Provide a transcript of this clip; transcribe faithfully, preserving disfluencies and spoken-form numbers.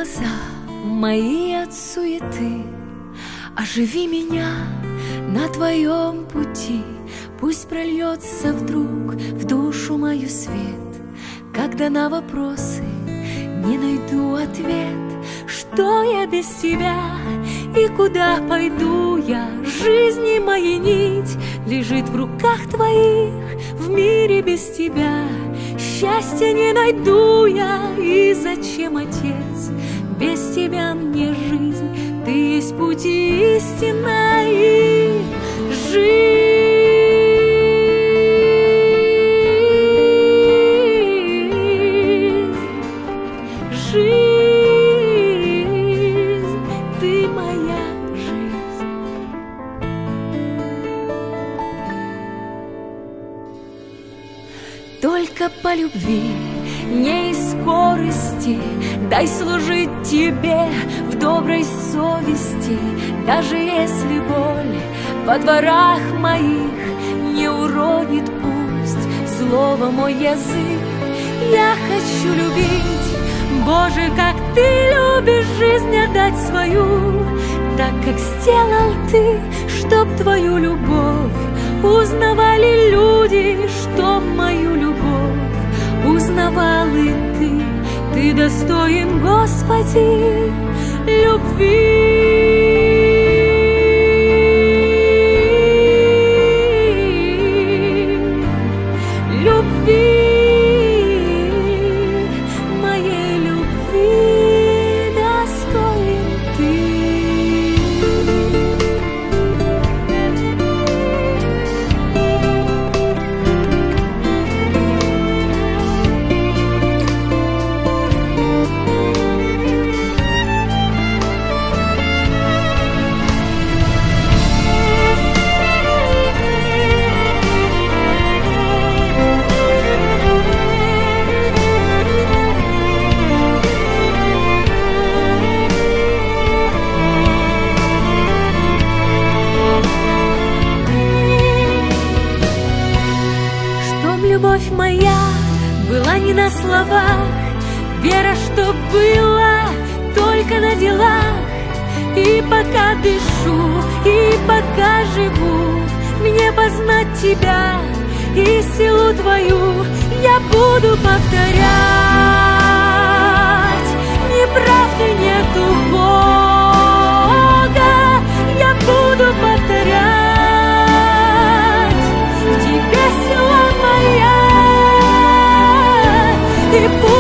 глаза мои от суеты, оживи меня на твоем пути. Пусть прольется вдруг в душу мою свет, когда на вопросы не найду ответ. Что я без тебя и куда пойду я? Жизни моей нить лежит в руках твоих. В мире без тебя счастья не найду я. И зачем, Отец, без тебя мне жизнь? Ты есть путь и истина и жизнь. Только по любви, не из скорости, дай служить тебе в доброй совести. Даже если боль во дворах моих не уронит пусть злого мой язык, я хочу любить, Боже, как ты любишь, жизнь отдать свою, так как сделал ты, чтоб твою любовь узнавали люди, чтоб мою любовь узнавал и ты. Ты достоин, Господи, любви. Любовь моя была не на словах, вера, что была только на делах. И пока дышу, и пока живу, мне познать тебя и силу твою я буду повторять. Неправды нету Бога, я буду повторять. В тебе сила моя, и